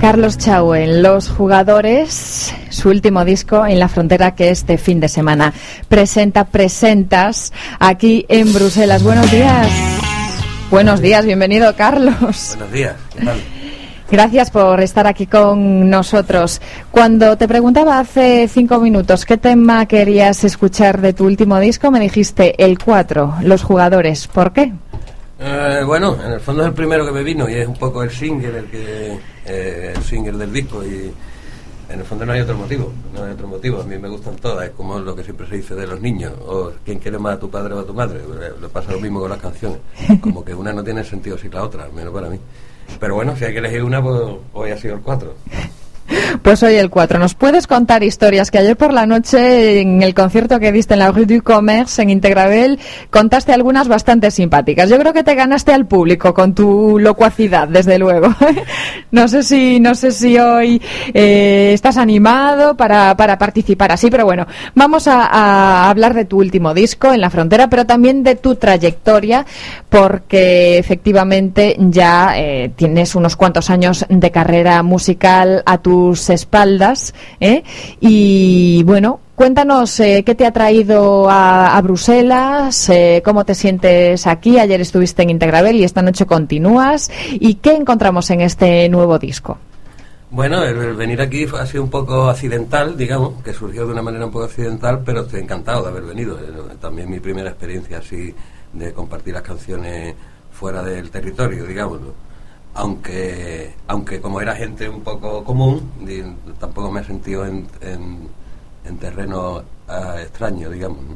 Carlos Chauen, Los Jugadores, su último disco En la Frontera, que este fin de semana presentas aquí en Bruselas. Buenos días. Buenos días, bienvenido, Carlos. Buenos días, ¿qué tal? Gracias por estar aquí con nosotros. Cuando te preguntaba hace 5 minutos qué tema querías escuchar de tu último disco, me dijiste el 4, Los Jugadores. ¿Por qué? Bueno, en el fondo es el primero que me vino y es un poco el single, el single del disco, y en el fondo no hay otro motivo. A mí me gustan todas, es como lo que siempre se dice de los niños, o quién quiere más a tu padre o a tu madre. Le pasa lo mismo con las canciones, como que una no tiene sentido sin la otra, al menos para mí. Pero bueno, si hay que elegir una, pues hoy ha sido el 4. Pues hoy el 4. ¿Nos puedes contar historias que ayer por la noche en el concierto que diste en la Rue du Commerce en Integravel contaste algunas bastante simpáticas? Yo creo que te ganaste al público con tu locuacidad, desde luego. No sé si hoy estás animado para participar así, pero bueno, vamos a hablar de tu último disco, En la Frontera, pero también de tu trayectoria, porque efectivamente ya tienes unos cuantos años de carrera musical a tus espaldas, y bueno, cuéntanos qué te ha traído a Bruselas, cómo te sientes aquí. Ayer estuviste en Integravel y esta noche continúas, y qué encontramos en este nuevo disco. Bueno, el venir aquí ha sido un poco accidental, digamos, que surgió de una manera un poco accidental, pero estoy encantado de haber venido. También mi primera experiencia así de compartir las canciones fuera del territorio, digámoslo. Aunque como era gente un poco común, tampoco me he sentido en terreno extraño, digamos, ¿no?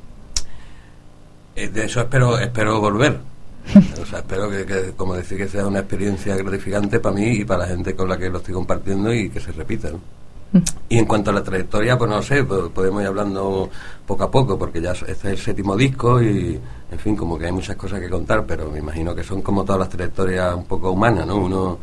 De eso espero volver. O sea, espero que como decir, que sea una experiencia gratificante para mí y para la gente con la que lo estoy compartiendo y que se repita, ¿no? Y en cuanto a la trayectoria, pues no sé, podemos ir hablando poco a poco, porque ya este es el 7º disco y, en fin, como que hay muchas cosas que contar, pero me imagino que son como todas las trayectorias un poco humanas, ¿no? Uno,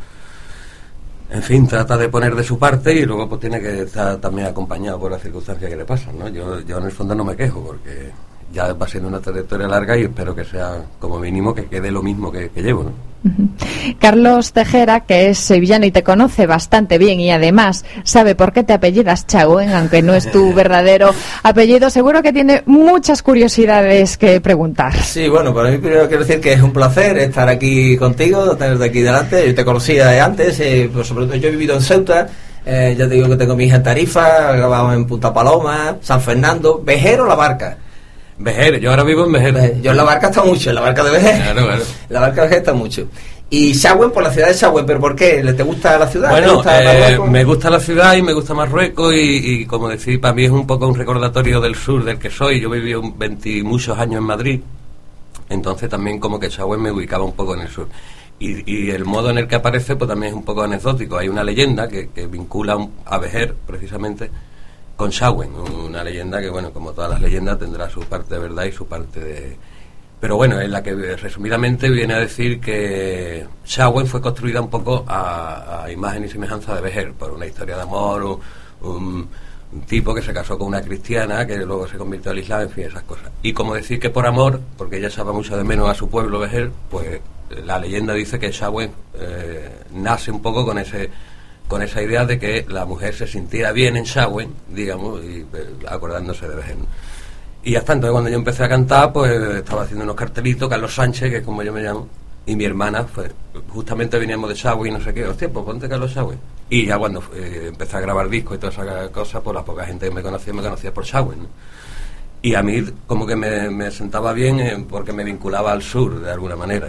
en fin, trata de poner de su parte y luego pues tiene que estar también acompañado por las circunstancias que le pasan, ¿no? Yo en el fondo no me quejo, porque ya va siendo una trayectoria larga y espero que sea, como mínimo, que quede lo mismo que llevo, ¿no? Carlos Tejera, que es sevillano y te conoce bastante bien y además sabe por qué te apellidas Chauen, aunque no es tu verdadero apellido, seguro que tiene muchas curiosidades que preguntar. Sí, bueno, para mí primero quiero decir que es un placer estar aquí contigo, tenerte aquí delante. Yo te conocía de antes, pues sobre todo yo he vivido en Ceuta. Ya te digo que tengo mi hija en Tarifa, grabamos en Punta Paloma, San Fernando, Vejer o La Barca. Vejer, yo ahora vivo en Vejer. Yo en La Barca está mucho, en La Barca de Vejer. Claro. La Barca de Vejer está mucho. Y Chauen, por la ciudad de Chauen, ¿pero por qué? ¿Te gusta la ciudad? Bueno, me gusta la ciudad y me gusta Marruecos y como decir, para mí es un poco un recordatorio del sur del que soy. Yo viví 20 muchos años en Madrid, entonces también como que Chauen me ubicaba un poco en el sur. Y el modo en el que aparece pues también es un poco anecdótico. Hay una leyenda que vincula a Vejer, precisamente, con Chauen, una leyenda que, bueno, como todas las leyendas, tendrá su parte de verdad y su parte de... Pero bueno, en la que resumidamente viene a decir que Chauen fue construida un poco a imagen y semejanza de Vejer, por una historia de amor, un tipo que se casó con una cristiana, que luego se convirtió al Islam, en fin, esas cosas. Y como decir que por amor, porque ella echaba mucho de menos a su pueblo Vejer, pues la leyenda dice que Chauen nace un poco con esa idea de que la mujer se sintiera bien en Chauen, digamos, y acordándose de Vejer. Y ya está. Entonces cuando yo empecé a cantar, pues estaba haciendo unos cartelitos, Carlos Sánchez, que es como yo me llamo, y mi hermana, pues justamente veníamos de Chauen y no sé qué, hostia, pues ponte Carlos Chauen. Y ya cuando empecé a grabar discos y todas esas cosas, pues la poca gente que me conocía por Chauen, ¿no? Y a mí como que me sentaba bien porque me vinculaba al sur de alguna manera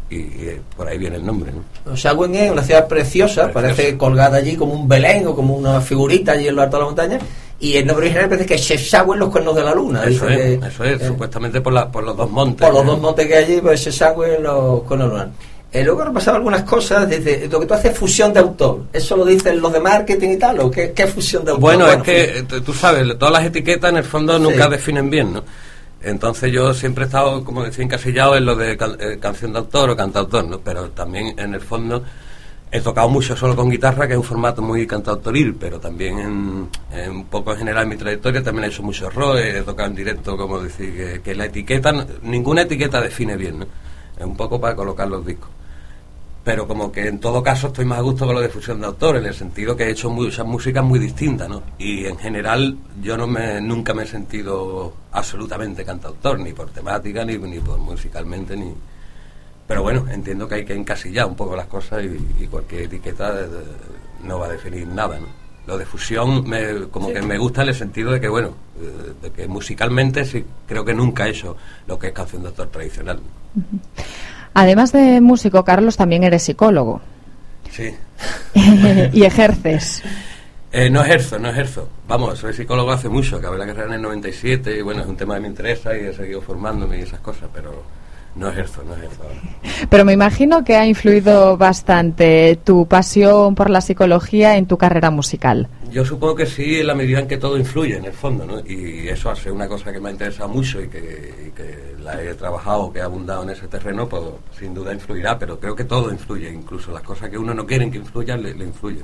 y por ahí viene el nombre, ¿no? Chauen es una ciudad preciosa, parece colgada allí como un Belén o como una figurita allí en lo alto de la montaña, y el nombre original parece que es Chauen, los cuernos de la luna. Eso es, supuestamente por los dos montes. Por los dos montes que hay allí, pues Chauen, los cuernos de la luna. Luego han pasado algunas cosas, desde lo que tú haces fusión de autor. ¿Eso lo dicen los de marketing y tal? ¿O qué fusión de autor? Bueno, es que tú sabes, todas las etiquetas en el fondo nunca definen bien, ¿no? Entonces yo siempre he estado, como decía, encasillado en lo de canción de autor o cantautor, ¿no? Pero también en el fondo he tocado mucho solo con guitarra, que es un formato muy cantautoril, pero también en un poco en general en mi trayectoria también he hecho mucho rock, he tocado en directo, como decir, que la etiqueta, ninguna etiqueta define bien, ¿no? Es un poco para colocar los discos. pero como que en todo caso estoy más a gusto con lo de fusión de autor, en el sentido que he hecho muchas músicas muy distintas, ¿no? Y en general yo nunca me he sentido absolutamente cantautor, ni por temática, ni por musicalmente, ni... Pero bueno, entiendo que hay que encasillar un poco las cosas y cualquier etiqueta no va a definir nada, ¿no? Lo de fusión que me gusta en el sentido de que, bueno, de que musicalmente sí creo que nunca he hecho lo que es canción de autor tradicional. Además de músico, Carlos, también eres psicólogo. Sí. Y ejerces. No ejerzo. Vamos, soy psicólogo hace mucho, acabé la carrera en el 97 y bueno, es un tema que me interesa y he seguido formándome y esas cosas, pero... No ejerzo ahora. Pero me imagino que ha influido bastante tu pasión por la psicología en tu carrera musical. Yo supongo que sí, en la medida en que todo influye, en el fondo, ¿no? Y eso hace una cosa que me ha interesado mucho y que la he trabajado, que he abundado en ese terreno, pues sin duda influirá, pero creo que todo influye, incluso las cosas que uno no quiere que influyan, le influyen.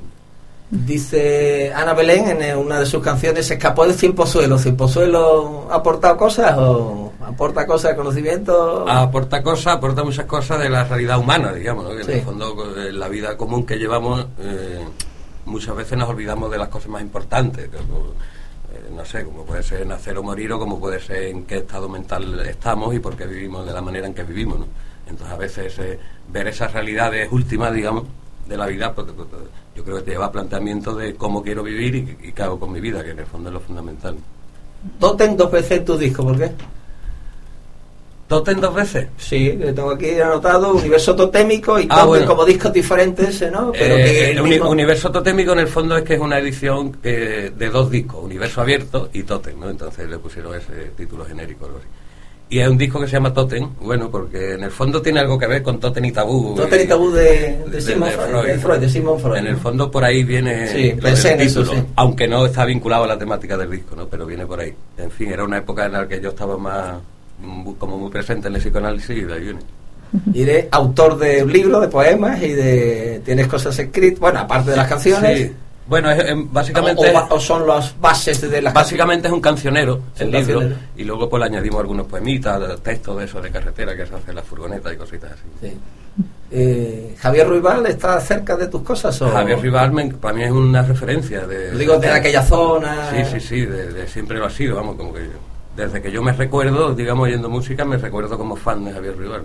Dice Ana Belén en una de sus canciones, se escapó del Cienpozuelo. ¿Cienpozuelo ha aportado cosas o aporta cosas de conocimiento? Aporta muchas cosas de la realidad humana, digamos, ¿no? Que sí. En el fondo, en la vida común que llevamos, muchas veces nos olvidamos de las cosas más importantes, no sé, como puede ser nacer o morir, o como puede ser en qué estado mental estamos y por qué vivimos de la manera en que vivimos, ¿no? Entonces a veces ver esas realidades últimas, digamos, de la vida, pues, yo creo que te lleva a planteamiento de cómo quiero vivir y qué hago con mi vida, que en el fondo es lo fundamental. Totem 2 veces en tu disco, ¿por qué? ¿Totem 2 veces? Sí, tengo aquí anotado universo totémico y Totem, bueno, como discos diferentes, ¿no? Pero que universo totémico en el fondo es que es una edición de 2 discos, universo abierto y Totem, ¿no? Entonces le pusieron ese título genérico, algo así. Y es un disco que se llama Totem, bueno, porque en el fondo tiene algo que ver con Totem y Tabú. Totem y Tabú de Sigmund Freud. En el fondo por ahí viene, sí, pensé en eso, sí. Aunque no está vinculado a la temática del disco, ¿no? Pero viene por ahí. En fin, era una época en la que yo estaba más como muy presente en el psicoanálisis y de ahí viene. Y eres autor de un libro, de poemas y tienes cosas escritas, bueno, aparte de las canciones. Sí. Bueno, básicamente... O son las bases de las... Básicamente es un cancionero, el libro, y luego pues le añadimos algunos poemitas, textos de esos de carretera que se hace en la furgoneta y cositas así. Sí. ¿Javier Ruibal está cerca de tus cosas? ¿O? Javier Ruibal para mí es una referencia. Digo, de aquella zona... Sí, de siempre lo ha sido, vamos, como que desde que yo me recuerdo, digamos, oyendo música, me recuerdo como fan de Javier Ruibal.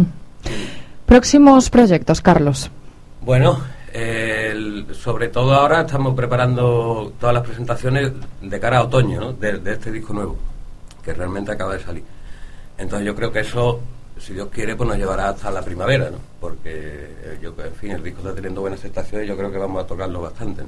Próximos proyectos, Carlos. Bueno... sobre todo ahora estamos preparando todas las presentaciones de cara a otoño, ¿no? de este disco nuevo que realmente acaba de salir. Entonces yo creo que eso, si Dios quiere, pues nos llevará hasta la primavera, ¿no? Porque en fin, el disco está teniendo buena aceptación y yo creo que vamos a tocarlo bastante, ¿no?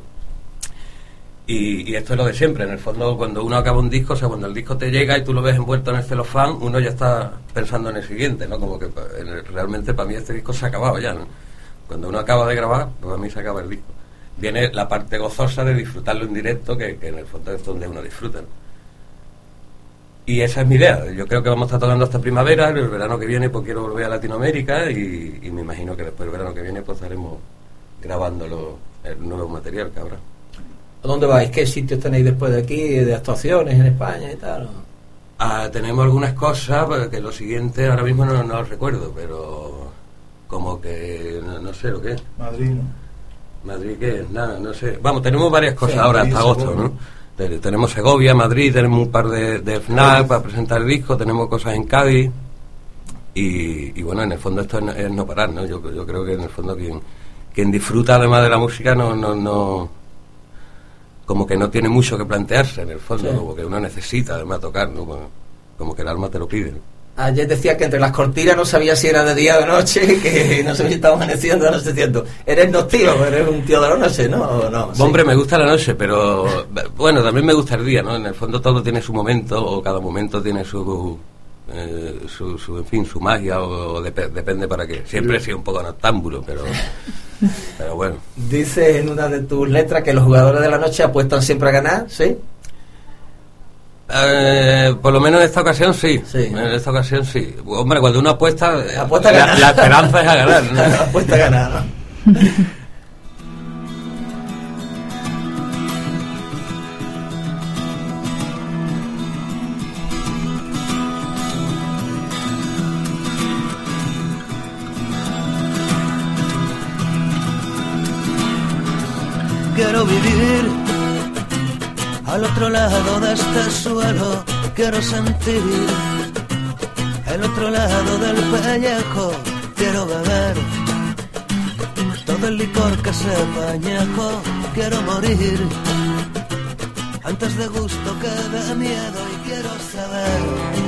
Y esto es lo de siempre, en el fondo, cuando uno acaba un disco, o sea, cuando el disco te llega y tú lo ves envuelto en el celofán, uno ya está pensando en el siguiente, ¿no? Como que realmente para mí este disco se ha acabado ya, ¿no? Cuando uno acaba de grabar, pues a mí se acaba el disco. Viene la parte gozosa de disfrutarlo en directo, que en el fondo es donde uno disfruta, ¿no? Y esa es mi idea. Yo creo que vamos a estar tocando hasta primavera. El verano que viene pues quiero volver a Latinoamérica y me imagino que después del verano que viene pues estaremos grabando el nuevo material que habrá. ¿A dónde vais? ¿Qué sitios tenéis después de aquí, de actuaciones en España y tal? Tenemos algunas cosas, que lo siguiente ahora mismo no lo recuerdo, pero como que no sé lo que es. Madrid, ¿no? ¿Madrid qué es? Nada, no sé. Vamos, tenemos varias cosas ahora hasta agosto, ¿no? Tenemos Segovia, Madrid, tenemos un par de FNAC para presentar el disco, tenemos cosas en Cádiz y bueno, en el fondo esto es no parar, ¿no? Yo creo que en el fondo quien disfruta además de la música no como que no tiene mucho que plantearse en el fondo, sí. Como que uno necesita además tocar, ¿no? Como que el alma te lo pide, ¿no? Ayer decía que entre las cortinas no sabía si era de día o de noche, que no sé si estaba amaneciendo o no sé siento. Eres noctío, eres un tío de la noche, ¿no? ¿O no? Sí. Hombre, me gusta la noche, pero bueno, también me gusta el día, ¿no? En el fondo todo tiene su momento, o cada momento tiene su en fin, su magia, o depende para qué. Siempre he sido un poco noctámbulo, pero bueno. Dices en una de tus letras que los jugadores de la noche apuestan siempre a ganar, ¿sí? Por lo menos en esta ocasión sí. En esta ocasión sí. Hombre, cuando uno apuesta a ganar. La esperanza es a ganar, ¿no? Apuesta a ganar, ¿no? quiero vivir. Al otro lado de este suelo quiero sentir. El otro lado del pellejo quiero beber. Todo el licor que sepa añejo quiero morir. Antes de gusto que de miedo y quiero saber.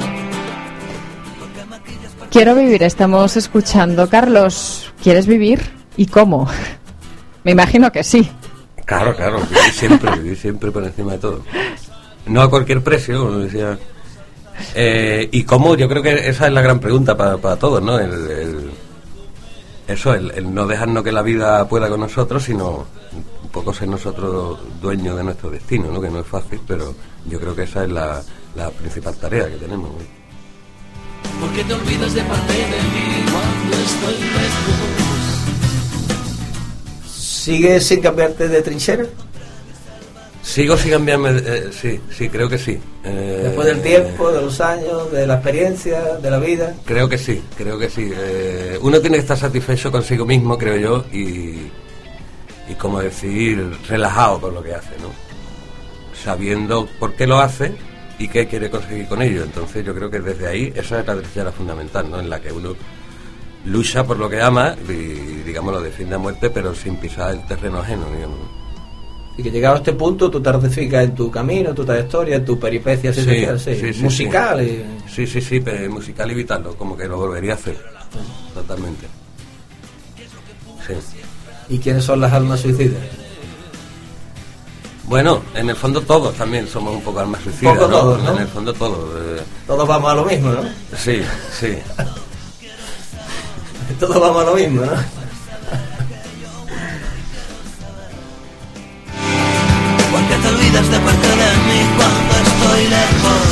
Quiero vivir, estamos escuchando. Carlos, ¿quieres vivir? ¿Y cómo? Me imagino que sí. Claro, vivir siempre por encima de todo. No a cualquier precio, como decía. ¿Y cómo? Yo creo que esa es la gran pregunta para todos, ¿no? El no dejarnos que la vida pueda con nosotros, sino un poco ser nosotros dueños de nuestro destino, ¿no? Que no es fácil, pero yo creo que esa es la principal tarea que tenemos, ¿no? ¿Por qué te olvidas de parte de mí cuando estoy lejos? ¿Sigues sin cambiarte de trinchera? Sigo sin cambiarme, sí, creo que sí. Después del tiempo, de los años, de la experiencia, de la vida. Creo que sí. Uno tiene que estar satisfecho consigo mismo, creo yo, y como decir, relajado con lo que hace, ¿no? Sabiendo por qué lo hace y qué quiere conseguir con ello. Entonces yo creo que desde ahí esa es la trinchera fundamental, ¿no? En la que uno lucha por lo que ama y, digamos, lo defiende a muerte, pero sin pisar el terreno ajeno, digamos. Y que llegado a este punto tú te ratificas en tu camino, en tu trayectoria, en tu peripecia musical. Sí, musical y vital, ¿no? Como que lo volvería a hacer, totalmente. Sí. ¿Y quiénes son las almas suicidas? Bueno, en el fondo todos también somos un poco almas suicidas, ¿no? Todos, ¿no? En el fondo todos. Todos vamos a lo mismo, ¿no? Sí. Todos vamos a lo mismo, ¿no? ¿Por qué te olvidas de parte de mí cuando estoy lejos?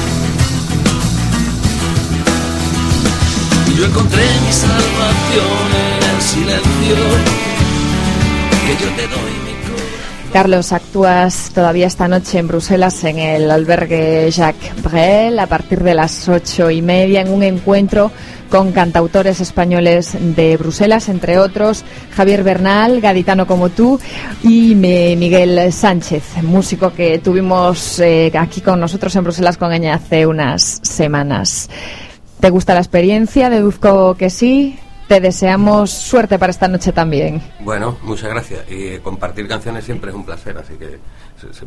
Yo encontré mi salvación en el silencio que yo te doy mi corazón. Carlos, actúas todavía esta noche en Bruselas en el albergue Jacques Brel a partir de las 8:30 en un encuentro con cantautores españoles de Bruselas, entre otros Javier Bernal, gaditano como tú, y Miguel Sánchez, músico que tuvimos aquí con nosotros en Bruselas con Eña hace unas semanas. ¿Te gusta la experiencia? Deduzco que sí. Te deseamos suerte para esta noche también. Bueno, muchas gracias. Y compartir canciones siempre es un placer, así que